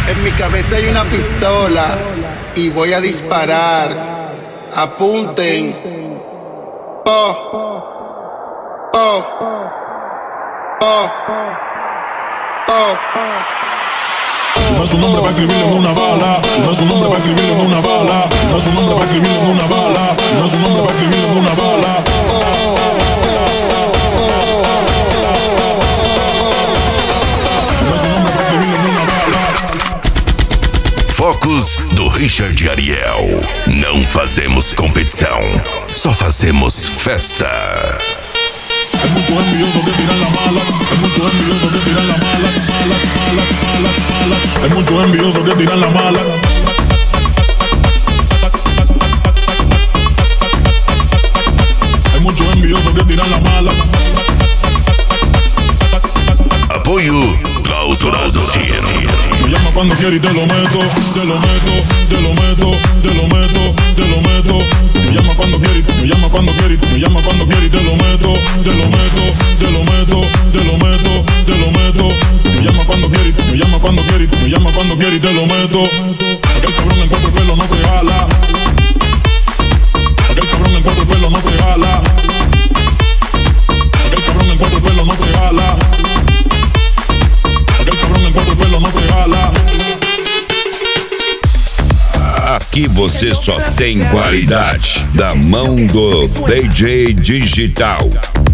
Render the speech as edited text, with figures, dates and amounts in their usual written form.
En mi cabeza hay una pistola y voy a disparar. Apunten. Oh, oh, oh, oh. No es un nombre para escribirlo en una bala. No es un nombre para escribirlo en una bala. No es un nombre para escribirlo en una bala. No es un nombre para escribirlo en una bala. No es un nombre para escribirlo en una bala. Focus do Richard Ariel. Não fazemos competição, só fazemos festa. Hay muchos envidiosos que tiran la mala. Hay muchos envidiosos que tiran la mala. Hay muchos envidiosos que tiran la mala. Hay muchos envidiosos que tiran la mala. Apoio Clausurado 100. Me llama cuando quiere y te lo meto. Te lo meto, te lo meto, te lo meto, te lo meto. Me llama cuando quiere, me llama cuando quiere, me llama cuando quiere y te lo meto. Te lo meto, te lo meto, te lo meto, te lo meto. Me llama cuando quiere, me llama cuando quiere, me llama cuando quiere y te lo meto. Aquel cabrón en cuatro pelos no te jala. Aquel cabrón en cuatro pelos no te jala. Aquel cabrón en cuatro pelos no te jala. Aquel cabrón en cuatro pelos no te jala. Aqui você só tem qualidade da mão do DJ Digital.